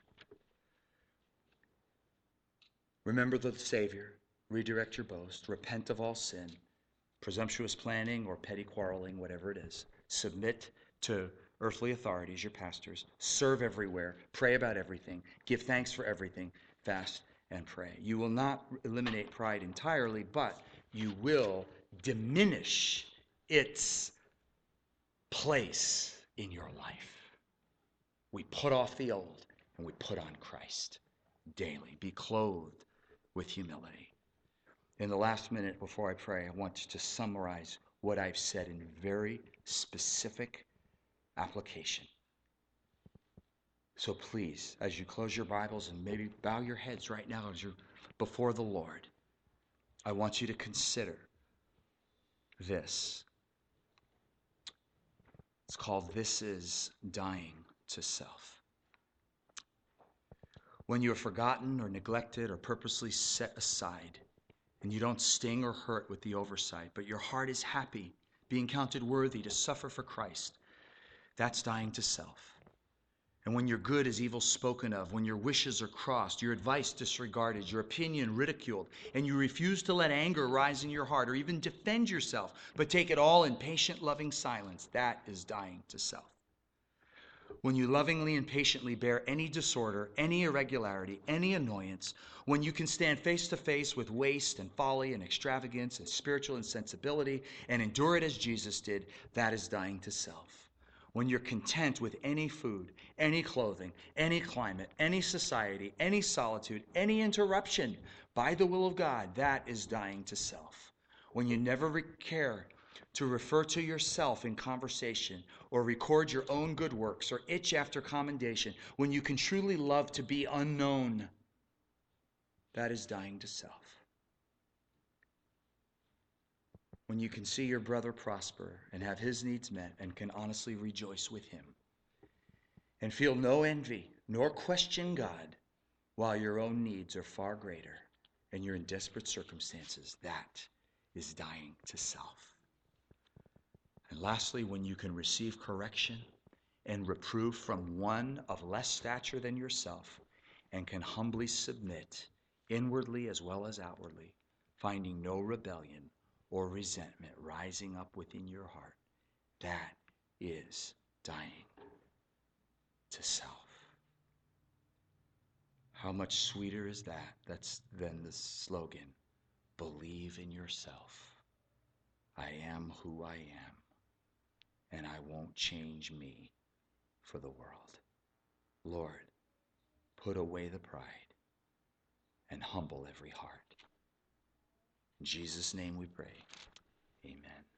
Remember the Savior. Redirect your boast. Repent of all sin, presumptuous planning or petty quarreling, whatever it is. Submit to earthly authorities, your pastors. Serve everywhere. Pray about everything. Give thanks for everything. Fast and pray. You will not eliminate pride entirely, but you will diminish its place in your life. We put off the old and we put on Christ daily. Be clothed with humility. In the last minute before I pray, I want to summarize what I've said in very specific application. So please, as you close your Bibles and maybe bow your heads right now as you're before the Lord, I want you to consider this. It's called This is Dying to Self. When you are forgotten or neglected or purposely set aside, and you don't sting or hurt with the oversight, but your heart is happy, being counted worthy to suffer for Christ, that's dying to self. And when your good is evil spoken of, when your wishes are crossed, your advice disregarded, your opinion ridiculed, and you refuse to let anger rise in your heart or even defend yourself, but take it all in patient, loving silence, that is dying to self. When you lovingly and patiently bear any disorder, any irregularity, any annoyance, when you can stand face to face with waste and folly and extravagance and spiritual insensibility and endure it as Jesus did, that is dying to self. When you're content with any food, any clothing, any climate, any society, any solitude, any interruption by the will of God, that is dying to self. When you never care to refer to yourself in conversation or record your own good works or itch after commendation, when you can truly love to be unknown, that is dying to self. When you can see your brother prosper and have his needs met and can honestly rejoice with him and feel no envy nor question God while your own needs are far greater and you're in desperate circumstances, that is dying to self. And lastly, when you can receive correction and reproof from one of less stature than yourself and can humbly submit inwardly as well as outwardly, finding no rebellion or resentment rising up within your heart, that is dying to self. How much sweeter is that that's than the slogan, believe in yourself. I am who I am, and I won't change me for the world. Lord, put away the pride and humble every heart. In Jesus' name we pray. Amen.